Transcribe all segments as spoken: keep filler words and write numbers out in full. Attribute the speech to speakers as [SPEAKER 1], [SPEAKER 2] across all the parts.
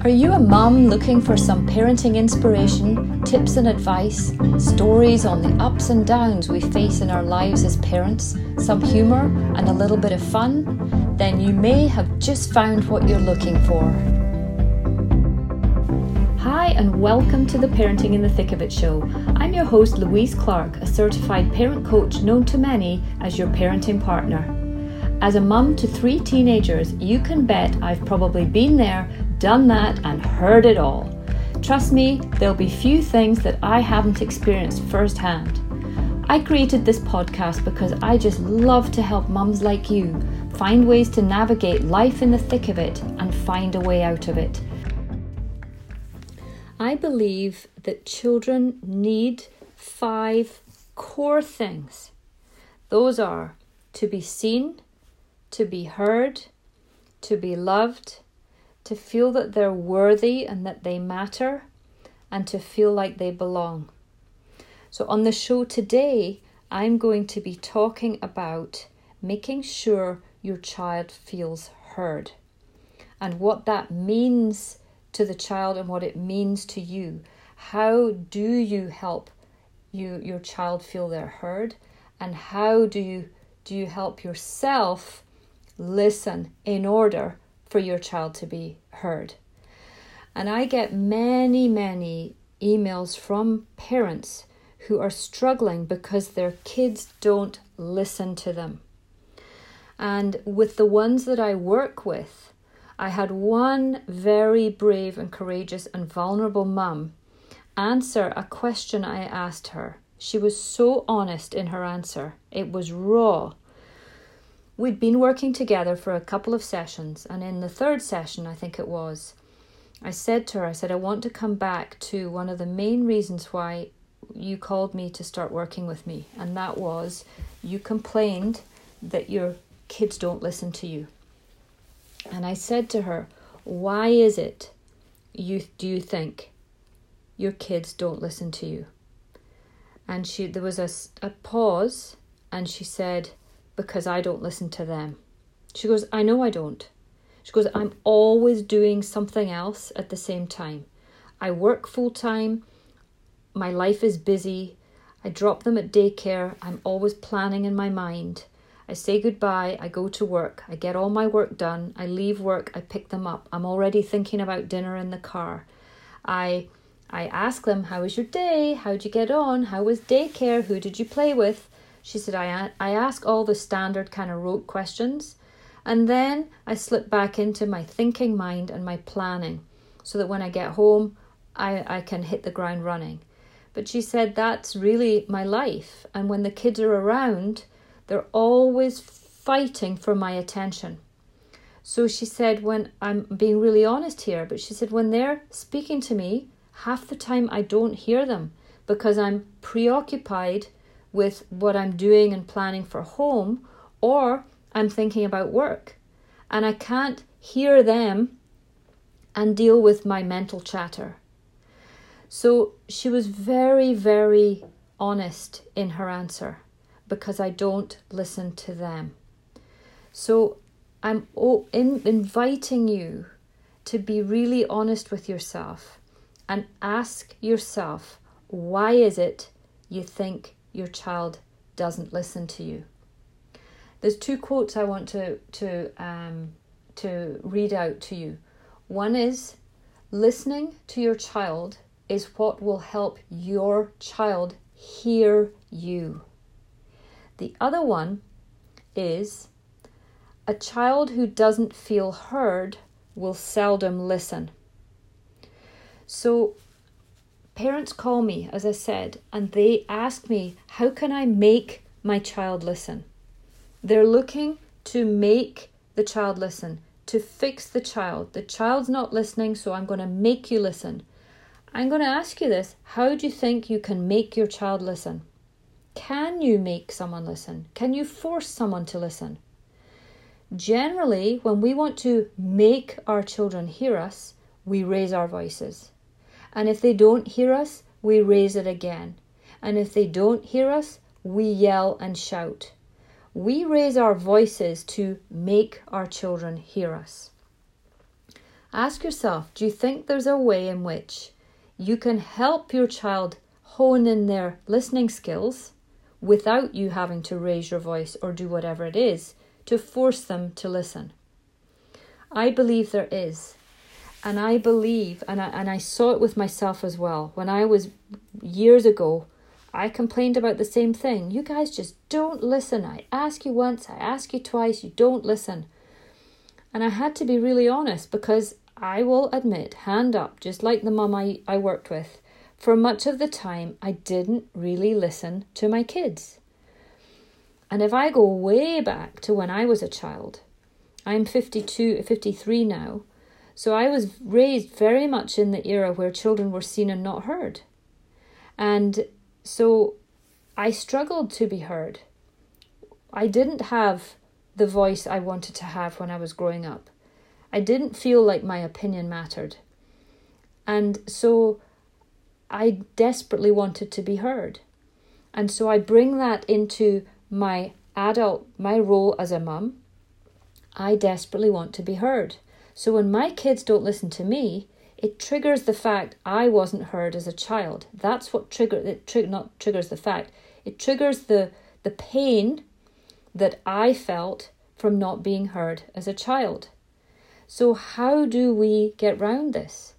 [SPEAKER 1] Are you a mum looking for some parenting inspiration, tips and advice, stories on the ups and downs we face in our lives as parents, some humour and a little bit of fun? Then you may have just found what you're looking for. Hi and welcome to the Parenting in the Thick of It show. I'm your host Louise Clark, a certified parent coach known to many as your parenting partner. As a mum to three teenagers, you can bet I've probably been there, done that and heard it all. Trust me, there'll be few things that I haven't experienced firsthand. I created this podcast because I just love to help mums like you find ways to navigate life in the thick of it and find a way out of it. I believe that children need five core things. Those are to be seen, to be heard, to be loved, to feel that they're worthy and that they matter, and to feel like they belong. So on the show today, I'm going to be talking about making sure your child feels heard and what that means to the child and what it means to you. How do you help you your child feel they're heard, and how do you do you help yourself listen in order for your child to be heard? And I get many, many emails from parents who are struggling because their kids don't listen to them. And with the ones that I work with, I had one very brave and courageous and vulnerable mum answer a question I asked her. She was so honest in her answer. It was raw. We'd been working together for a couple of sessions, and in the third session, I think it was, I said to her, I said, I want to come back to one of the main reasons why you called me to start working with me, and that was you complained that your kids don't listen to you. And I said to her, why is it you do you think your kids don't listen to you? And she there was a, a pause, and she said, because I don't listen to them. She goes, I know I don't. She goes, I'm always doing something else at the same time. I work full time. My life is busy. I drop them at daycare. I'm always planning in my mind. I say goodbye. I go to work. I get all my work done. I leave work. I pick them up. I'm already thinking about dinner in the car. I I ask them, how was your day? How'd you get on? How was daycare? Who did you play with? She said, I, I ask all the standard kind of rote questions, and then I slip back into my thinking mind and my planning so that when I get home, I, I can hit the ground running. But she said, that's really my life. And when the kids are around, they're always fighting for my attention. So she said, when I'm being really honest here, but she said, when they're speaking to me, half the time I don't hear them because I'm preoccupied with what I'm doing and planning for home, or I'm thinking about work, and I can't hear them and deal with my mental chatter. So she was very, very honest in her answer, because I don't listen to them. So I'm in, inviting you to be really honest with yourself and ask yourself, why is it you think your child doesn't listen to you? There's two quotes I want to to um, to read out to you. One is, listening to your child is what will help your child hear you. The other one is, a child who doesn't feel heard will seldom listen. So parents call me, as I said, and they ask me, how can I make my child listen? They're looking to make the child listen, to fix the child. The child's not listening, so I'm going to make you listen. I'm going to ask you this. How do you think you can make your child listen? Can you make someone listen? Can you force someone to listen? Generally, when we want to make our children hear us, we raise our voices. And if they don't hear us, we raise it again. And if they don't hear us, we yell and shout. We raise our voices to make our children hear us. Ask yourself, do you think there's a way in which you can help your child hone in their listening skills without you having to raise your voice or do whatever it is to force them to listen? I believe there is. And I believe, and I, and I saw it with myself as well. When I was, years ago, I complained about the same thing. You guys just don't listen. I ask you once, I ask you twice, you don't listen. And I had to be really honest, because I will admit, hand up, just like the mum I, I worked with, for much of the time, I didn't really listen to my kids. And if I go way back to when I was a child, I'm fifty-two, fifty-three now, so I was raised very much in the era where children were seen and not heard. And so I struggled to be heard. I didn't have the voice I wanted to have when I was growing up. I didn't feel like my opinion mattered. And so I desperately wanted to be heard. And so I bring that into my adult, my role as a mum. I desperately want to be heard. So when my kids don't listen to me, it triggers the fact I wasn't heard as a child. That's what trigger it tri- not triggers the fact. It triggers the the pain that I felt from not being heard as a child. So how do we get round this?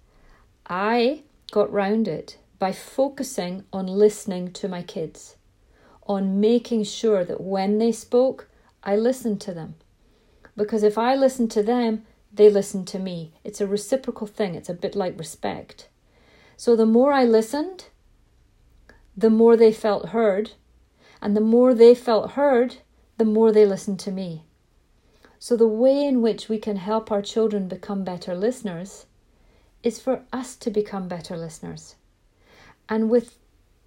[SPEAKER 1] I got round it by focusing on listening to my kids, on making sure that when they spoke, I listened to them. Because if I listen to them, they listen to me. It's a reciprocal thing. It's a bit like respect. So the more I listened, the more they felt heard. And the more they felt heard, the more they listened to me. So the way in which we can help our children become better listeners is for us to become better listeners. And with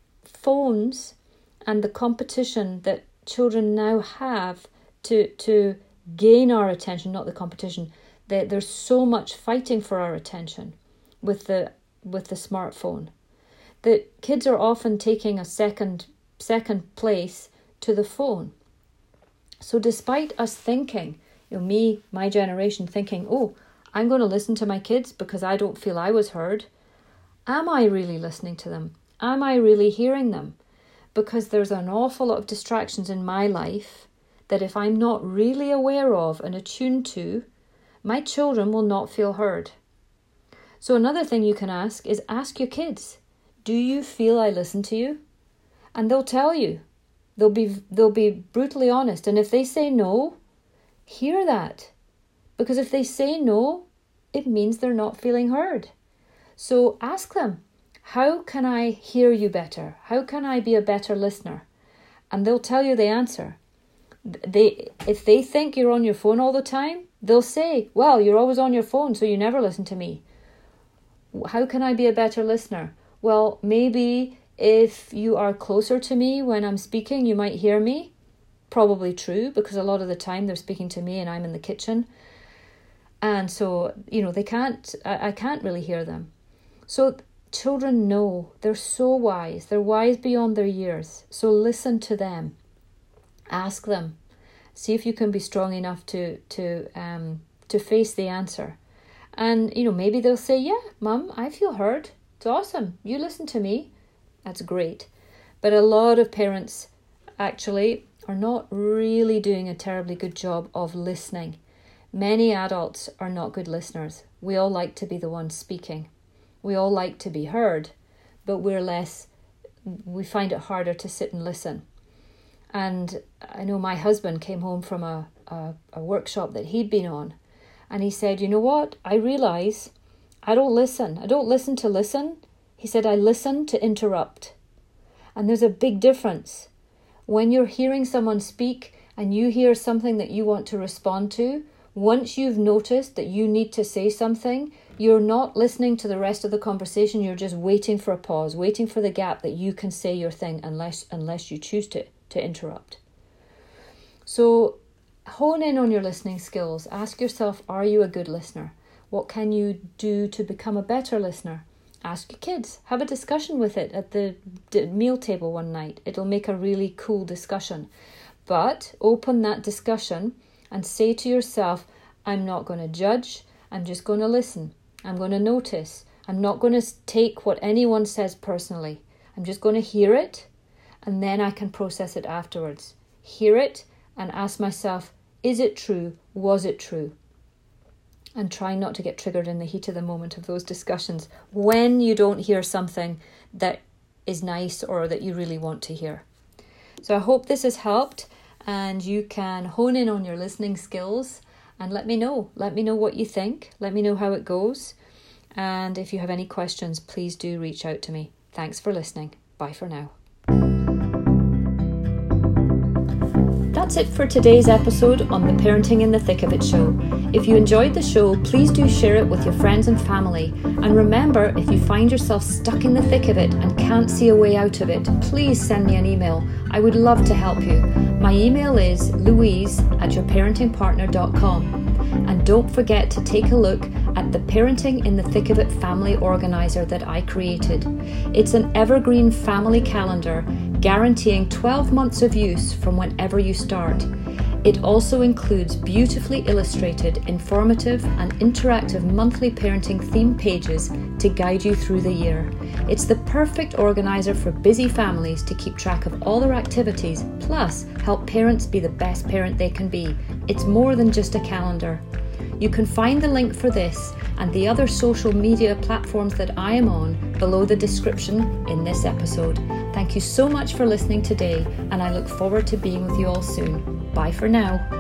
[SPEAKER 1] phones and the competition that children now have to, to gain our attention, not the competition, there's so much fighting for our attention with the with the smartphone that kids are often taking a second second place to the phone. So despite us thinking, you know, me, my generation thinking, oh, I'm going to listen to my kids because I don't feel I was heard. Am I really listening to them? Am I really hearing them? Because there's an awful lot of distractions in my life that if I'm not really aware of and attuned to, my children will not feel heard. So another thing you can ask is ask your kids, do you feel I listen to you? And they'll tell you. They'll be they'll be brutally honest. And if they say no, hear that. Because if they say no, it means they're not feeling heard. So ask them, how can I hear you better? How can I be a better listener? And they'll tell you the answer. They, if they think you're on your phone all the time, they'll say, well, you're always on your phone, so you never listen to me. How can I be a better listener? Well, maybe if you are closer to me when I'm speaking, you might hear me. Probably true, because a lot of the time they're speaking to me and I'm in the kitchen. And so, you know, they can't, I, I can't really hear them. So children know, they're so wise. They're wise beyond their years. So listen to them. Ask them. See if you can be strong enough to to um to face the answer. And, you know, maybe they'll say, yeah, Mum, I feel heard. It's awesome. You listen to me. That's great. But a lot of parents actually are not really doing a terribly good job of listening. Many adults are not good listeners. We all like to be the ones speaking. We all like to be heard, but we're less, we find it harder to sit and listen. And I know my husband came home from a, a, a workshop that he'd been on, and he said, you know what, I realise I don't listen. I don't listen to listen. He said, I listen to interrupt. And there's a big difference. When you're hearing someone speak and you hear something that you want to respond to, once you've noticed that you need to say something, you're not listening to the rest of the conversation. You're just waiting for a pause, waiting for the gap that you can say your thing unless unless you choose to, to interrupt. So hone in on your listening skills. Ask yourself, are you a good listener? What can you do to become a better listener? Ask your kids. Have a discussion with it at the meal table one night. It'll make a really cool discussion. But open that discussion and say to yourself, I'm not going to judge. I'm just going to listen. I'm going to notice. I'm not going to take what anyone says personally. I'm just going to hear it, and then I can process it afterwards. Hear it and ask myself, is it true? Was it true? And try not to get triggered in the heat of the moment of those discussions when you don't hear something that is nice or that you really want to hear. So I hope this has helped, and you can hone in on your listening skills and let me know. Let me know what you think. Let me know how it goes. And if you have any questions, please do reach out to me. Thanks for listening. Bye for now. That's it for today's episode on the Parenting in the Thick of It show. If you enjoyed the show, please do share it with your friends and family. And remember, if you find yourself stuck in the thick of it and can't see a way out of it, please send me an email. I would love to help you. My email is louise at your parenting partner dot com. And don't forget to take a look at the Parenting in the Thick of It family organizer that I created. It's an evergreen family calendar guaranteeing twelve months of use from whenever you start. It also includes beautifully illustrated, informative and interactive monthly parenting theme pages to guide you through the year. It's the perfect organizer for busy families to keep track of all their activities, plus help parents be the best parent they can be. It's more than just a calendar. You can find the link for this and the other social media platforms that I am on below the description in this episode. Thank you so much for listening today, and I look forward to being with you all soon. Bye for now.